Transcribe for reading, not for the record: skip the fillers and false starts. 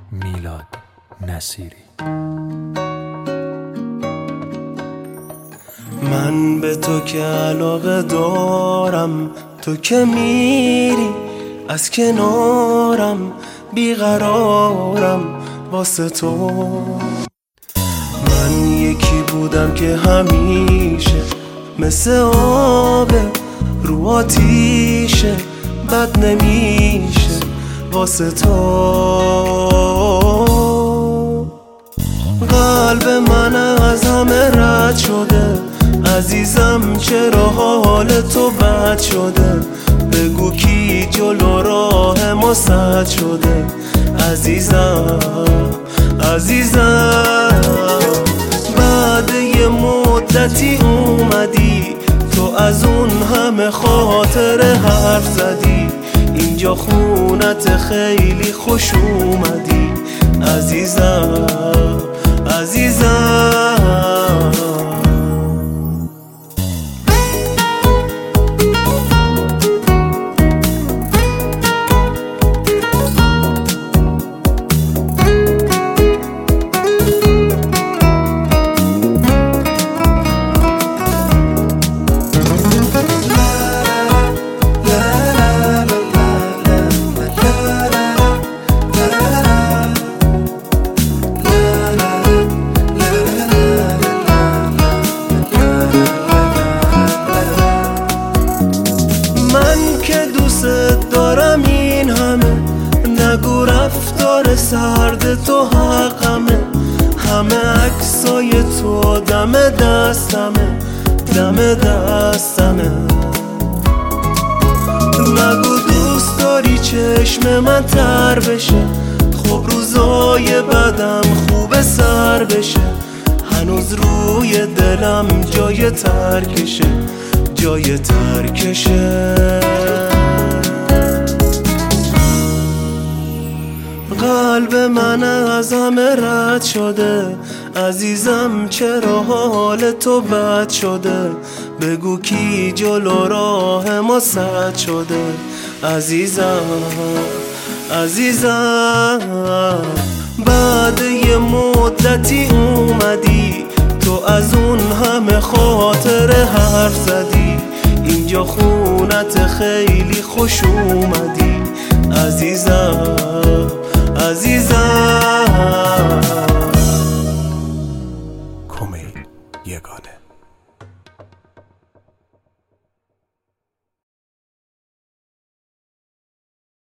میلاد نصیری. من به تو که علاقه دارم، تو که میری از کنارم، بیقرارم واسه تو. من یکی بودم که همیشه مثل آب رو آتیشه، بد نمیشه واسه تو. قلب من از همه رد شده عزیزم، چرا حال تو بد شده؟ بگو کی جلو راه ما سد شده عزیزم عزیزم. بعد یه مدتی اومدی تو، از اون همه خاطر حرف زدی، اینجا خونت خیلی خوش اومدی عزیزم عزیزم. دارم این همه، نگو رفتار سرد تو حقمه، همه عکسای تو دم دستمه دم دستمه. نگو دوست داری چشم من تر بشه، خب روزای بدم خوب سر بشه، هنوز روی دلم جای ترکشه جای ترکشه. قلب من از همه رد شده عزیزم، چرا حال تو بد شده؟ بگو کی جلو راه ما سد شده عزیزم عزیزم. بعد یه مدتی اومدی تو، از اون همه خاطر حرف زدی، اینجا خونت خیلی خوش اومدی